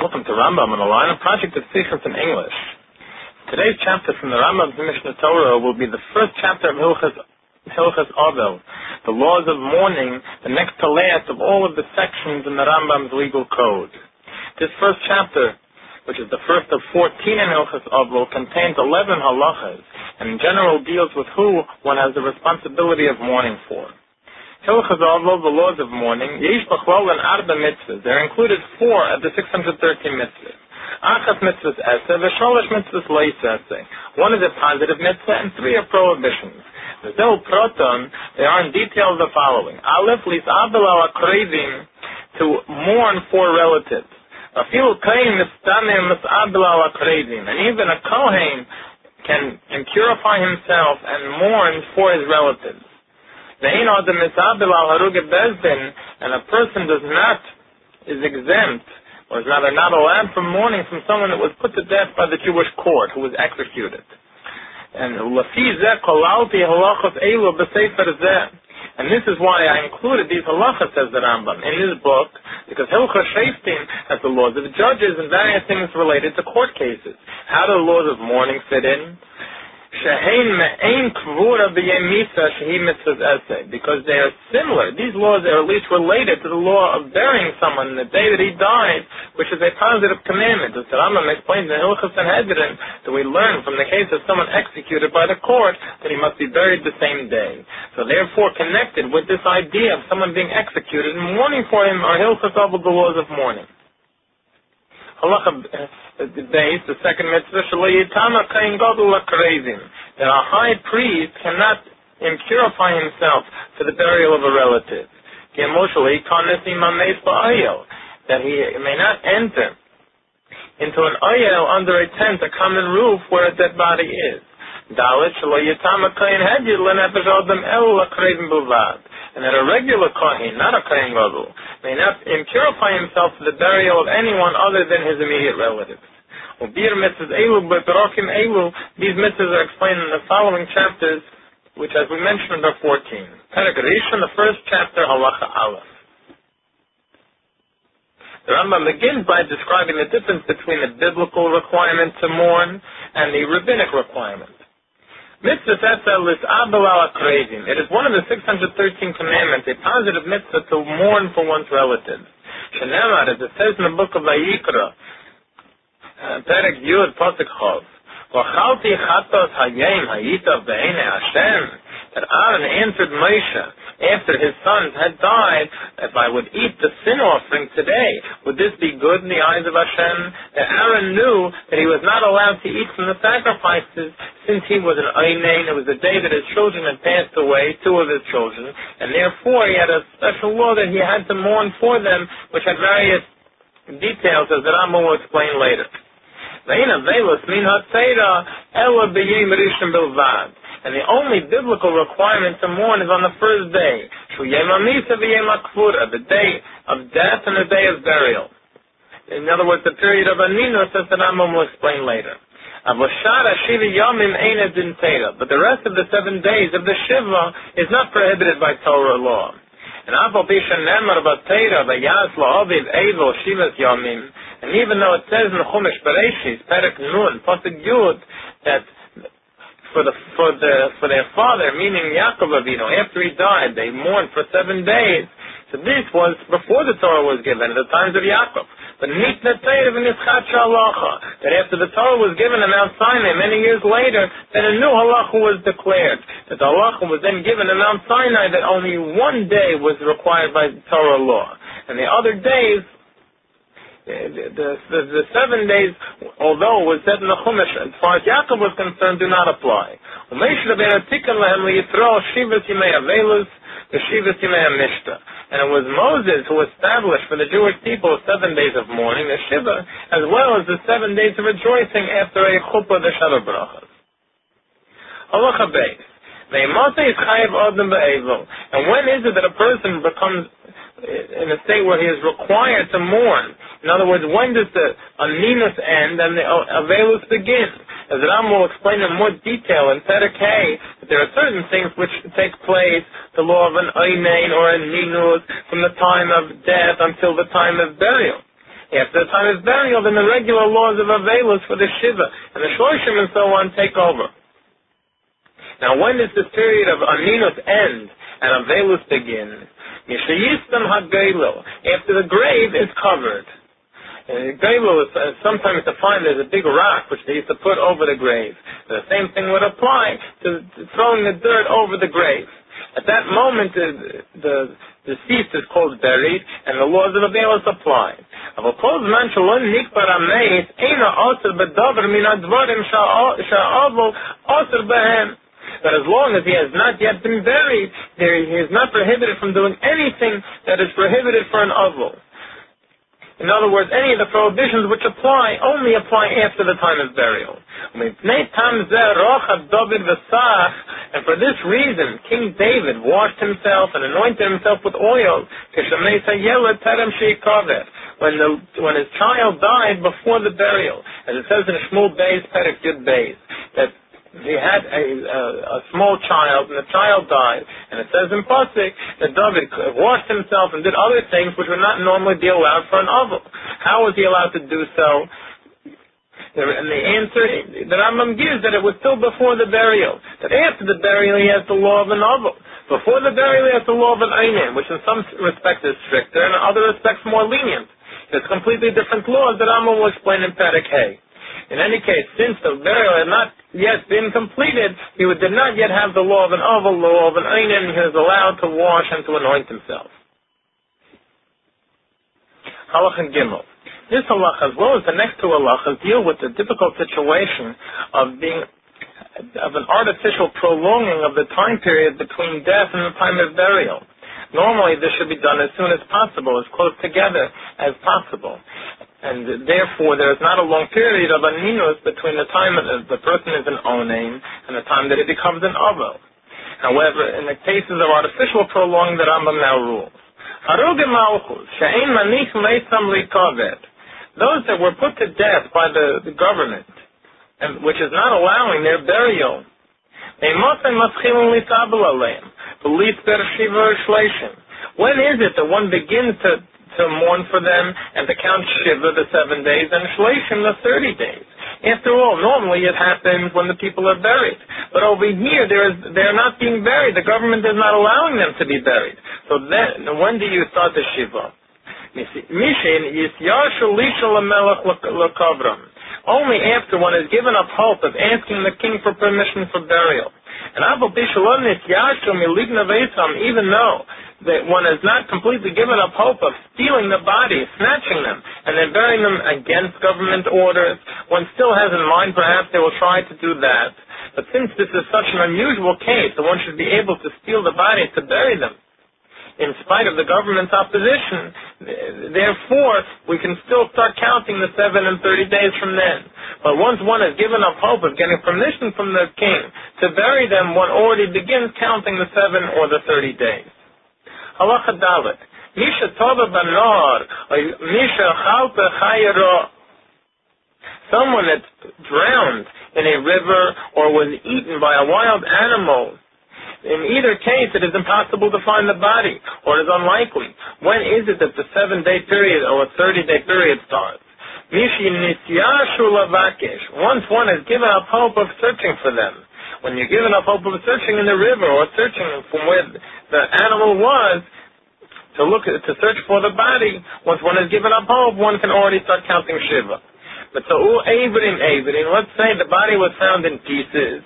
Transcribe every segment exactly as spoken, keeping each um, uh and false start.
Welcome to Rambam on the line, a project of Sichos in English. Today's chapter from the Rambam's Mishnah Torah will be the first chapter of Hilchos, Hilchos Avel, the laws of mourning, the next to last of all of the sections in the Rambam's legal code. This first chapter, which is the first of fourteen in Hilchos Avel, contains eleven halachas, and in general deals with who one has the responsibility of mourning for. Hilchos Avel, the laws of mourning, Yesh B'chlal and Arba mitzvahs. They're included four of the six hundred thirteen mitzvahs. Achas mitzvahs eseh, v'sholosh mitzvahs leis eseh. One is a positive mitzvah, and three are prohibitions. The Zel Proton, they are in detail the following. Aleph lis abel al akrevim, to mourn for relatives. Afilu kain mistanim mis abel al akrevim. And even a kohen can, can purify himself and mourn for his relatives. And a person does not, is exempt, or is rather not allowed from mourning from someone that was put to death by the Jewish court, who was executed. And and this is why I included these halachas, says the Rambam, in his book, because Hilchos Shoftim has the laws of judges and various things related to court cases. How do the laws of mourning fit in? Because they are similar. These laws are at least related to the law of burying someone the day that he died, which is a positive commandment. As the Rambam explains in Hilchos Sanhedrin, that we learn from the case of someone executed by the court that he must be buried the same day. So therefore, connected with this idea of someone being executed and mourning for him are Hilchos Avel, the laws of mourning. Halacha base, the second mitzvah, that a high priest cannot impurify himself for the burial of a relative. That he may not enter into an oyel under a tent, a common roof where a dead body is. And that a regular kohen, not a kohen gadol, may not impurify himself for the burial of anyone other than his immediate relatives. These mitzvahs are explained in the following chapters, which, as we mentioned, are fourteen. Perek Rishon, the first chapter, Halacha Aleph. The Rambam begins by describing the difference between the biblical requirement to mourn and the rabbinic requirement. Mitzvah Tzedel is Abel al Akrevim. It is one of the six hundred thirteen commandments, a positive mitzvah to mourn for one's relatives. Shenemar, as it says in the book of Vayikra, Perek Yud Pasuk Chov, V'chalti chatos hayem hayita v'einei Hashem, that Aaron answered Moshe after his sons had died, if I would eat the sin offering today, would this be good in the eyes of Hashem? That Aaron knew that he was not allowed to eat from the sacrifices since he was an Einain. It was the day that his children had passed away, two of his children, and therefore he had a special law that he had to mourn for them, which had various details, as the Rambam will explain later. And the only biblical requirement to mourn is on the first day, the day of death and the day of burial. In other words, the period of Aninus, as the Rambam will explain later. But the rest of the seven days of the Shiva is not prohibited by Torah law. And and even though it says in the Chumash Bereshis, Perek Nun, Pasuk Yud, that for the for the for their father, meaning Yaakov Avinu, after he died, they mourned for seven days. So this was before the Torah was given, at the times of Yaakov. But that after the Torah was given in Mount Sinai, many years later, then a new halacha was declared. That the halacha was then given in Mount Sinai that only one day was required by Torah law. And the other days, The, the, the, the seven days, although it was said in the Chumash, as far as Yaakov was concerned, do not apply. And it was Moses who established for the Jewish people seven days of mourning, the Shiva, as well as the seven days of rejoicing after a chuppah, the Shabbat Brachas. Halacha Beis. And when is it that a person becomes in a state where he is required to mourn? In other words, when does the Aninus end and the Avelus begin? As Ram will explain in more detail in Perek Hey, that there are certain things which take place, the law of an Einain or a Ninus, from the time of death until the time of burial. After the time of burial, then the regular laws of Avelus for the Shiva and the Shloshim and so on take over. Now, when does this period of Aninus end and Avelus begin? Mishayistam HaGeilo, after the grave is covered. Uh, Geilo is uh, sometimes defined as a big rock which they used to put over the grave. The same thing would apply to, to throwing the dirt over the grave. At that moment, the, the deceased is called buried, and the laws of Avelus apply. But as long as he has not yet been buried, there, he is not prohibited from doing anything that is prohibited for an avol. In other words, any of the prohibitions which apply only apply after the time of burial. And for this reason, King David washed himself and anointed himself with oil when, the, when his child died before the burial. As it says in Shmuel Beis, Perek Yud Beis, that he had a, a, a small child, and the child died. And it says in Pasuk that David washed himself and did other things which would not normally be allowed for an avol. How was he allowed to do so? And the answer, the Rambam gives that it was still before the burial. That after the burial he has the law of an avol. Before the burial he has the law of an einim, which in some respects is stricter, and in other respects more lenient. It's completely different laws that Rambam will explain in Perek Hey. In any case, since the burial had not yet been completed, he did not yet have the law of an avol, law of an einim. He was allowed to wash and to anoint himself. Halacha Gimel. This halacha, as well as the next two halachas, deal with the difficult situation of being of an artificial prolonging of the time period between death and the time of burial. Normally, this should be done as soon as possible, as close together as possible. And therefore, there is not a long period of aninus between the time that the person is an onaim and the time that it becomes an avol. However, in the cases of artificial prolonging, the Rambam now rules. Those that were put to death by the, the government, and which is not allowing their burial, when is it that one begins to to mourn for them and to count Shiva the seven days and Shleishim the thirty days? After all, normally it happens when the people are buried. But over here, there is, they're not being buried. The government is not allowing them to be buried. So then, when do you start the Shiva? Only after one is given up hope of asking the king for permission for burial. And even though that one has not completely given up hope of stealing the body, snatching them, and then burying them against government orders, one still has in mind perhaps they will try to do that. But since this is such an unusual case, that one should be able to steal the body to bury them, in spite of the government's opposition, therefore, we can still start counting the seven and thirty days from then. But once one has given up hope of getting permission from the king to bury them, one already begins counting the seven or the thirty days. Halacha Dalet. Misha Tova Banor, Misha Chalpe Chayero. Someone that's drowned in a river or was eaten by a wild animal. In either case, it is impossible to find the body, or it is unlikely. When is it that the seven-day period or a thirty-day period starts? Once one has given up hope of searching for them. When you're given up hope of searching in the river or searching from where the animal was, to look at, to search for the body, once one has given up hope, one can already start counting Shiva. But so, let's say the body was found in pieces.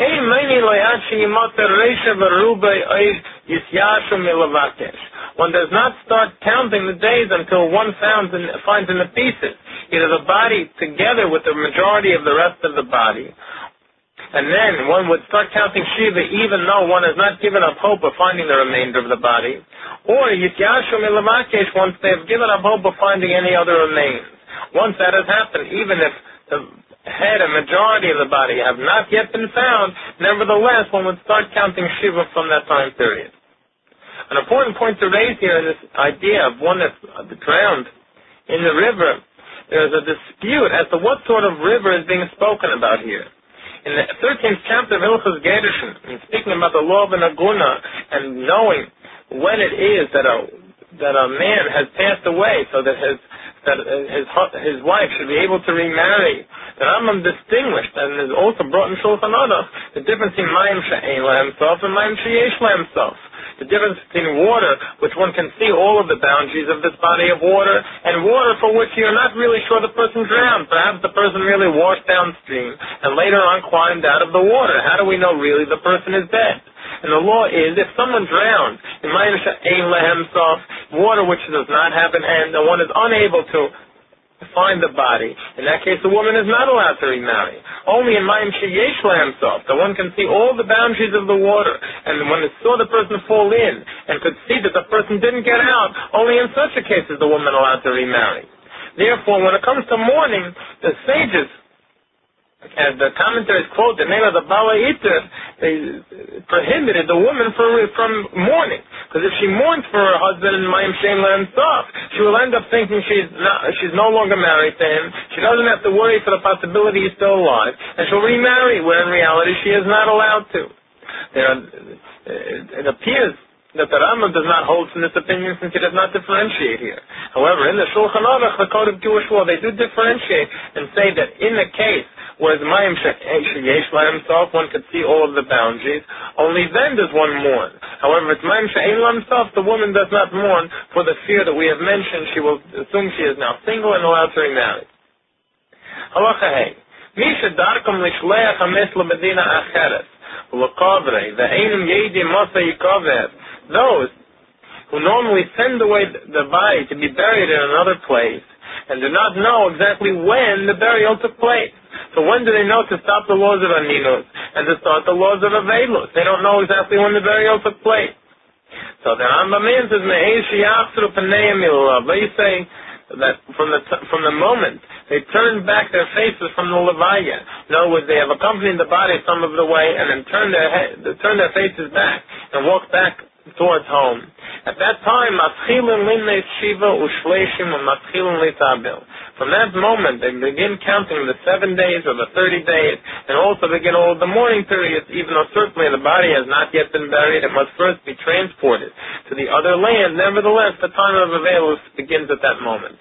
One does not start counting the days until one finds in, finds in the pieces either the body together with the majority of the rest of the body. And then one would start counting Shiva even though one has not given up hope of finding the remainder of the body. Or Yityashu Milavakesh, once they have given up hope of finding any other remains. Once that has happened, even if the head and majority of the body have not yet been found, nevertheless one would start counting Shiva from that time period. An important point to raise here in this idea of one that's drowned in the river, there is a dispute as to what sort of river is being spoken about here. In the thirteenth chapter of Hilchos Gerushin, in speaking about the law of an aguna and knowing when it is that a that a man has passed away, so that his that his his wife should be able to remarry, the Rambam distinguished, and is also brought in Shulchan Aruch, the difference between Mayim she'ein lahem sof and Mayim she'yesh lahem sof. The difference between water, which one can see all of the boundaries of this body of water, and water for which you're not really sure the person drowned. Perhaps the person really washed downstream and later on climbed out of the water. How do we know really the person is dead? And the law is, if someone drowned in Mayim she'ein lahem sof, water which does not have an end, and one is unable to find the body, in that case the woman is not allowed to remarry. Only in Mayim she'yesh lahem sof, that one can see all the boundaries of the water, and when it saw the person fall in, and could see that the person didn't get out, only in such a case is the woman allowed to remarry. Therefore, when it comes to mourning, the sages, as the commentaries quote the name of the Bala Iter, they prohibited the woman for, from mourning. Because if she mourns for her husband in Mayim she'ein lahem sof, she will end up thinking she's not, she's no longer married to him. She doesn't have to worry for the possibility he's still alive, and she'll remarry, where in reality she is not allowed to. There are, it appears that the Rambam does not hold from this opinion, since he does not differentiate here. However, in the Shulchan Aruch, the Code of Jewish Law, they do differentiate and say that in the case whereas Mayim she'yesh lahem sof, one could see all of the boundaries, only then does one mourn. However, if it's Mayim she'ein lahem sof, the woman does not mourn for the fear that we have mentioned. She will assume she is now single and allowed to remarry. Halacha hey. Mi shedarkom lishleach hames lebedina acheres, u'lekavrei, ve'enim yedim masa yikaver. Those who normally send away the body to be buried in another place, and do not know exactly when the burial took place. So when do they know to stop the laws of Aninus and to start the laws of Avelus? They don't know exactly when the burial took place. So the Rambam says, they say that from the from the moment they turn back their faces from the Levaya, in other words, they have accompanied the body some of the way and then turn their head, turn their faces back and walk back towards home. At that time, from that moment, they begin counting the seven days or the thirty days, and also begin all the mourning periods, even though certainly the body has not yet been buried. It must first be transported to the other land. Nevertheless, the time of Avelus begins at that moment.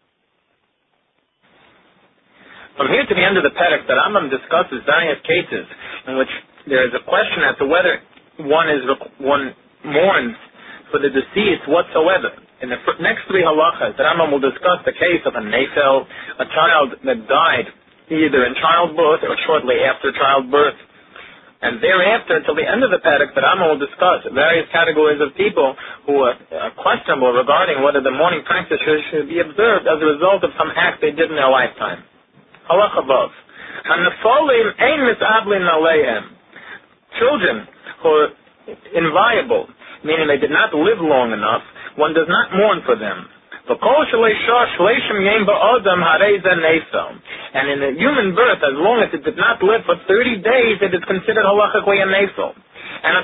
From here to the end of the Perek, the Rambam discusses various cases in which there is a question as to whether one is one mourns for the deceased whatsoever. In the next three halachas, the Rambam will discuss the case of a nefel, a child that died either in childbirth or shortly after childbirth. And thereafter, until the end of the Perek, the Rambam will discuss various categories of people who are questionable regarding whether the mourning practices should be observed as a result of some act they did in their lifetime. Halach above. Hanefolim ein misablin aleihem. Children who are inviolable, meaning they did not live long enough, one does not mourn for them. And in the human birth, as long as it did not live for thirty days, it is considered halachically a nefel. And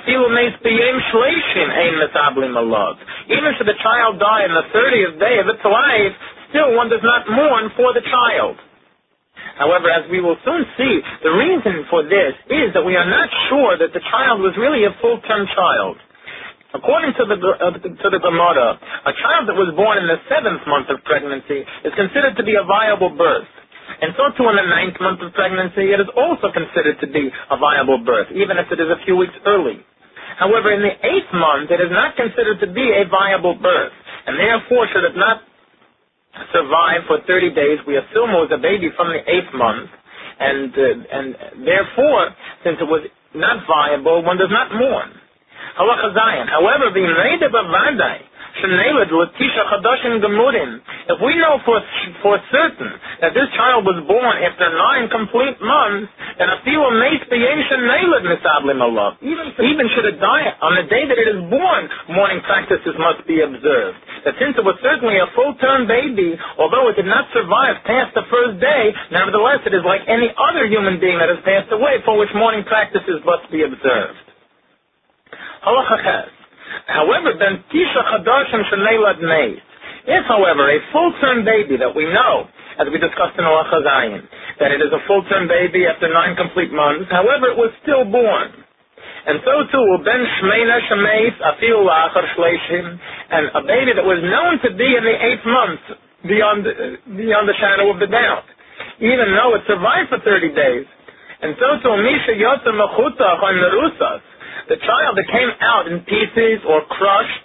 even should the child die in the thirtieth day of its life, still one does not mourn for the child. However, as we will soon see, the reason for this is that we are not sure that the child was really a full-term child. According to the uh, to the Gemara, a child that was born in the seventh month of pregnancy is considered to be a viable birth. And so too in the ninth month of pregnancy, it is also considered to be a viable birth, even if it is a few weeks early. However, in the eighth month, it is not considered to be a viable birth, and therefore should it not survive for thirty days, we assume it was a baby from the eighth month, and uh, and therefore, since it was not viable, one does not mourn. Halacha Zayin. However, being reida b'vadai, sheneled l'tisha chadashim gemurim, if we know for for certain that this child was born after nine complete months, then afilu meis b'yem sheneled misablim alav. Even even should it die on the day that it is born, mourning practices must be observed. That since it was certainly a full-term baby, although it did not survive past the first day, nevertheless it is like any other human being that has passed away, for which mourning practices must be observed. Halacha Ches. However, ben tisha chadashim shenelad meis. If, however, a full-term baby that we know, as we discussed in Halacha Zayin, that it is a full-term baby after nine complete months, however, it was still born. And so too, ben shmeina shemeis afil lachar shleishim, and a baby that was known to be in the eighth month, beyond, beyond the shadow of the doubt, even though it survived for thirty days. And so to Misha Yotza Mechutach on Merusas, the child that came out in pieces or crushed,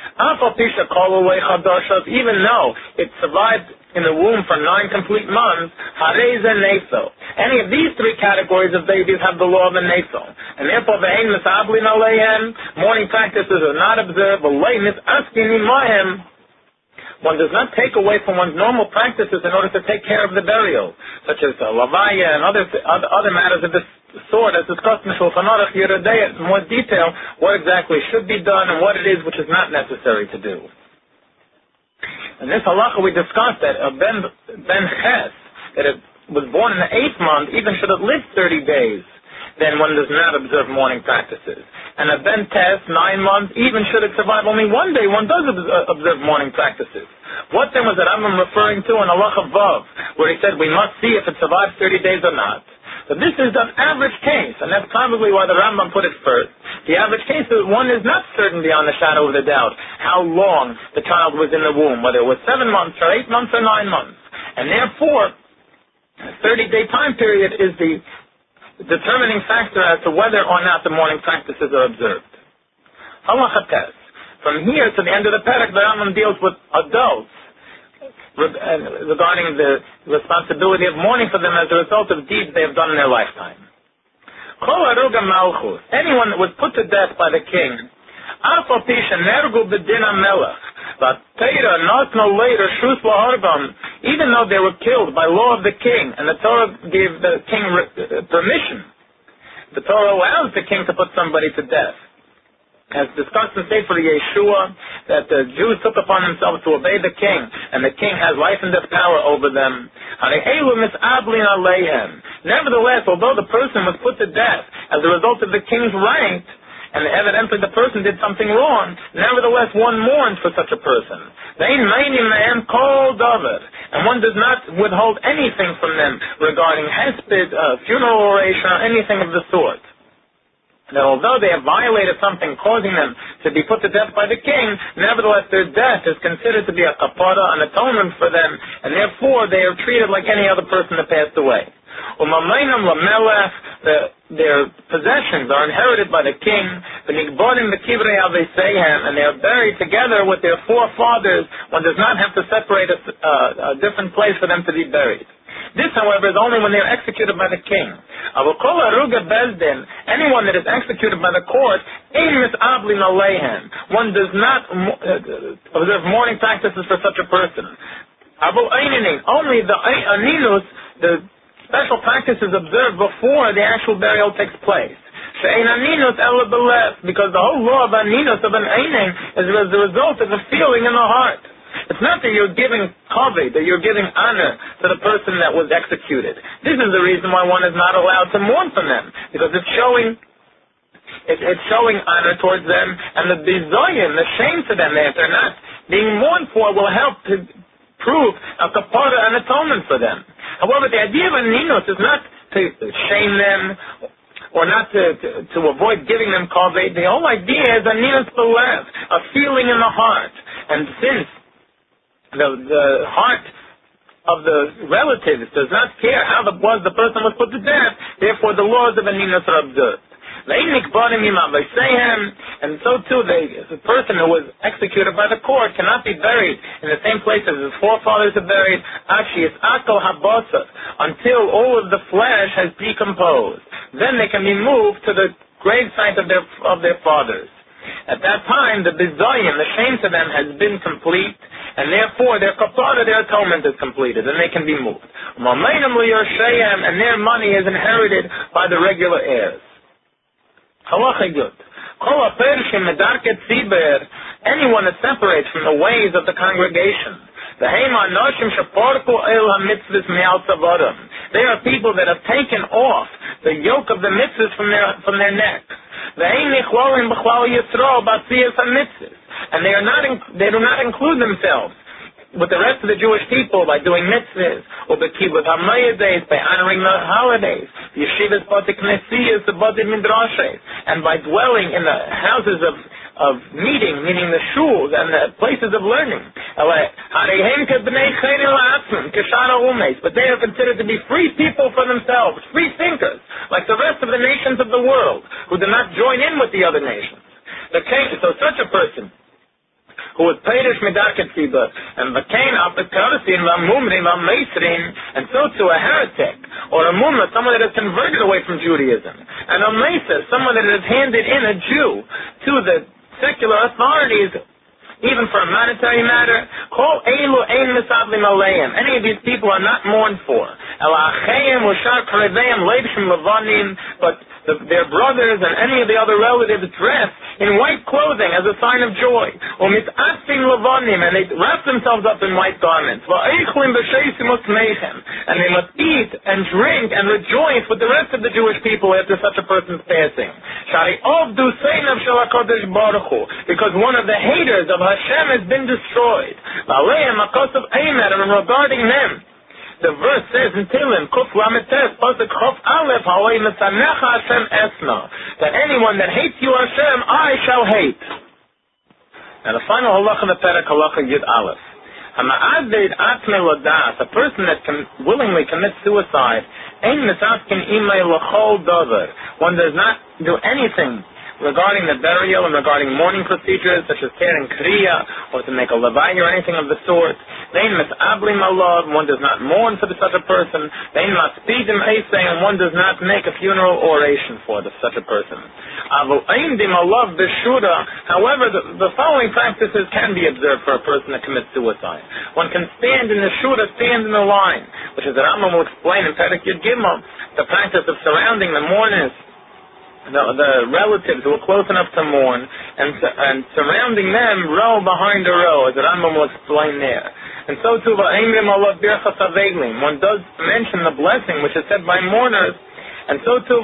even though it survived in the womb for nine complete months, Hareza Neso. Any of these three categories of babies have the law of the Neso. And therefore, mourning practices are not observed. One does not take away from one's normal practices in order to take care of the burial, such as uh, lavaya and other, other other matters of this sort, as discussed in Shulchan Aruch Yerodei in more detail, what exactly should be done and what it is which is not necessary to do. In this halacha we discussed that a ben, ben ches, that it was born in the eighth month, even should have lived thirty days, then one does not observe mourning practices. And a ben tes, nine months, even should it survive only one day, one does observe mourning practices. What then was that I'm referring to in halacha vav, where he said we must see if it survives thirty days or not? So this is the average case, and that's probably why the Rambam put it first. The average case is one is not certain beyond the shadow of the doubt how long the child was in the womb, whether it was seven months or eight months or nine months. And therefore, a thirty-day time period is the determining factor as to whether or not the mourning practices are observed. Halacha tes. From here to the end of the parak, the Rambam deals with adults regarding the responsibility of mourning for them as a result of deeds they have done in their lifetime. Kol aruga malchus, anyone that was put to death by the king, afal pisha nergu b'din hamelech, v'teira nosno later shus lahargam, even though they were killed by law of the king, and the Torah gave the king permission, the Torah allows the king to put somebody to death. As discussed in Sefer Yeshua, that the Jews took upon themselves to obey the king, and the king has life and death power over them. Nevertheless, although the person was put to death as a result of the king's rank, and evidently the person did something wrong, nevertheless one mourns for such a person. And one does not withhold anything from them regarding hesped, uh, funeral oration, or anything of the sort. That although they have violated something causing them to be put to death by the king, nevertheless their death is considered to be a kapara, an atonement for them, and therefore they are treated like any other person that passed away. The, their possessions are inherited by the king, and they are buried together with their forefathers. One does not have to separate a, uh, a different place for them to be buried. This, however, is only when they are executed by the king. Anyone that is executed by the court, one does not observe mourning practices for such a person. Only the aninus, the special practices observed before the actual burial takes place. Because the whole law of aninus, of an eining, is as a result of a feeling in the heart. It's not that you're giving kavod, that you're giving honor to the person that was executed. This is the reason why one is not allowed to mourn for them, because it's showing it, it's showing honor towards them, and the bizoyin, the shame to them that they're not being mourned for, will help to prove a kapara, an atonement for them. However, the idea of a ninos is not to shame them or not to, to, to avoid giving them kavod. The whole idea is a ninos belev, a feeling in the heart. And since The, the heart of the relatives does not care how the, was the person was put to death, therefore the laws of Aninus are observed. And so too, the, the person who was executed by the court cannot be buried in the same place as his forefathers are buried, until all of the flesh has decomposed. Then they can be moved to the grave site of their, of their fathers. At that time, the bizoyim, the shame to them, has been complete, and therefore their kapara, their atonement is completed, and they can be moved. And their money is inherited by the regular heirs. Anyone that separates from the ways of the congregation, they are people that have taken off the yoke of the mitzvahs from their from their neck. And they are not they do not include themselves with the rest of the Jewish people by doing mitzvahs, or by kibbutz hamayades, by honoring the holidays, yeshivas b'tei knesiyas, the b'tei midrashes, and by dwelling in the houses of of meeting, meaning the shuls and the places of learning. But they are considered to be free people for themselves, free thinkers, like the rest of the nations of the world, who do not join in with the other nations. So such a person, who was Peirush Midarket Tzibur, and became Apikarosin, Vamumrim, Vameisrin, and so to a heretic, or a Mumma, someone that has converted away from Judaism, and a Mesa, someone that has handed in a Jew to the secular authorities, even for a monetary matter. Kol Eilu Ein Misablim Aleim. Any of these people are not mourned for. Elacheim Ushar Kareveim Leibshim Levanim, but the, their brothers and any of the other relatives dress in white clothing as a sign of joy. Umitzatfim Levanim, and they wrap themselves up in white garments. Va'eichlim B'sheisimut Meichem, and they must eat and drink and rejoice with the rest of the Jewish people after such a person's passing. Shari Ovdu Seinav Shel HaKadosh Baruch Hu, because one of the haters of Hashem has been destroyed. Va'aleim HaKosav Eimer, and regarding them, the verse says in Tehillim, Kuf Lametes, Pasuk Chof Aleph, Ha'oi Mesanecha Hashem Esna, that anyone that hates you, Hashem, I shall hate. And the final halacha of the Perek, halacha Yud Aleph. Hama'adid Atme Ladas, a person that can willingly commits suicide, Ein Misaskin Imei L'chol Dover, one does not do anything regarding the burial and regarding mourning procedures, such as tearing kriya, or to make a levaya or anything of the sort. Vein misablim alav, one does not mourn for such a person. Vein maspidim eisei, and one does not make a funeral oration for the, such a person. Avu eindim alav b'shura, however, the, the following practices can be observed for a person that commits suicide. One can stand in the shura, stand in the line, which is the Rambam will explain in Perek Yud Gimel, the practice of surrounding the mourners, The, the relatives who are close enough to mourn, and, and surrounding them row behind a row, as the Rambam will explain there. And so too, one does mention the blessing which is said by mourners, and so too,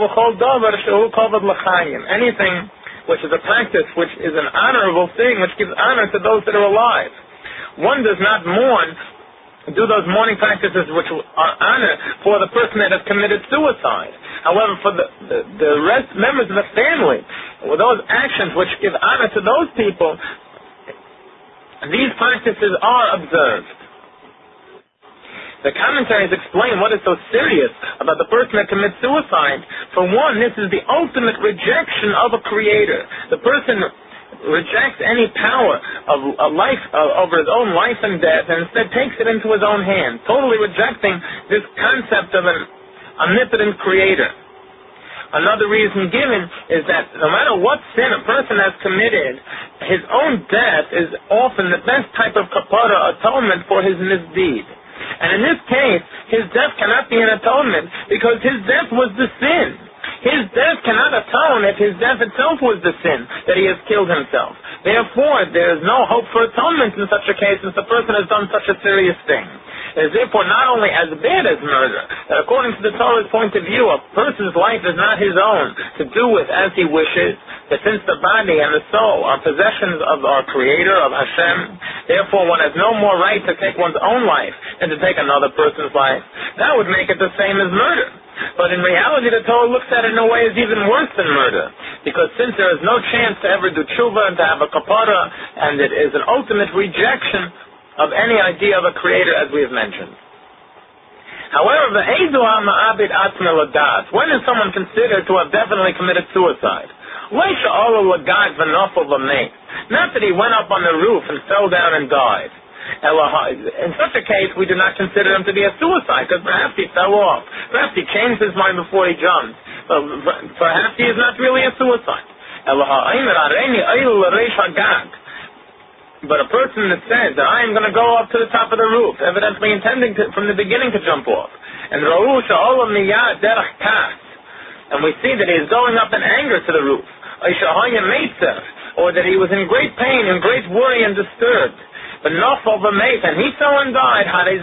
anything which is a practice which is an honorable thing, which gives honor to those that are alive. One does not mourn, do those mourning practices which are honor for the person that has committed suicide. However, for the, the, the rest members of the family, with those actions which give honor to those people, these practices are observed. The commentaries explain what is so serious about the person that commits suicide. For one, this is the ultimate rejection of a creator. The person rejects any power of a life uh, over his own life and death, and instead takes it into his own hands, totally rejecting this concept of an omnipotent creator. Another reason given is that no matter what sin a person has committed, his own death is often the best type of kapara, atonement for his misdeed. And in this case, his death cannot be an atonement because his death was the sin. His death cannot atone if his death itself was the sin, that he has killed himself. Therefore, there is no hope for atonement in such a case since the person has done such a serious thing. It is therefore not only as bad as murder, that according to the Torah's point of view, a person's life is not his own to do with as he wishes, that since the body and the soul are possessions of our Creator, of Hashem, therefore one has no more right to take one's own life than to take another person's life. That would make it the same as murder. But in reality, the Torah looks at it in a way as even worse than murder, because since there is no chance to ever do tshuva and to have a kapara, and it is an ultimate rejection of any idea of a creator, as we have mentioned. However, when is someone considered to have definitely committed suicide? Not that he went up on the roof and fell down and died. In such a case, we do not consider him to be a suicide, because perhaps he fell off. Perhaps he changed his mind before he jumped. But perhaps he is not really a suicide. But a person that says that I am going to go up to the top of the roof, evidently intending to, from the beginning to jump off, and and we see that he is going up in anger to the roof, or that he was in great pain and great worry and disturbed, but nafal v'meit, and he fell and died,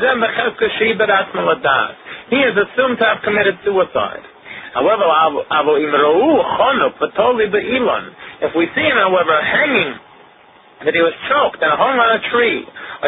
he is assumed to have committed suicide. However, if we see him, however, hanging, that he was choked and hung on a tree, or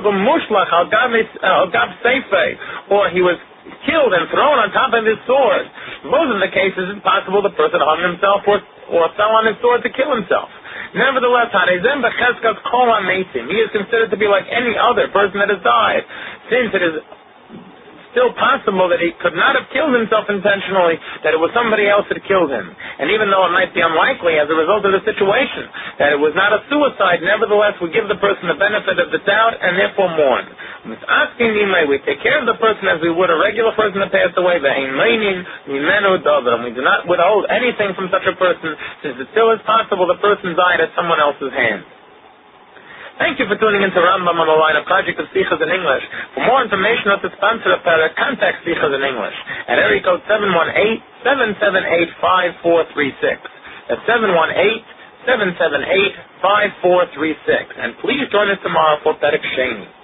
he was killed and thrown on top of his sword. In both of the cases, it's possible the person hung himself or, or fell on his sword to kill himself. Nevertheless, Harezem b'cheskas kol hametim. He is considered to be like any other person that has died, since it is still possible that he could not have killed himself intentionally, that it was somebody else that killed him. And even though it might be unlikely as a result of the situation, that it was not a suicide, nevertheless we give the person the benefit of the doubt and therefore mourn. We take care of the person as we would a regular person that passed away, and we do not withhold anything from such a person, since it still is possible the person died at someone else's hand. Thank you for tuning into Rambam on the Line, a project of Sichos in English. For more information or to sponsor a parak, contact Sichos in English at area code seven one eight, seven seven eight, five four three six. That's seven one eight, seven seven eight, five four three six. And please join us tomorrow for Perek Sheni.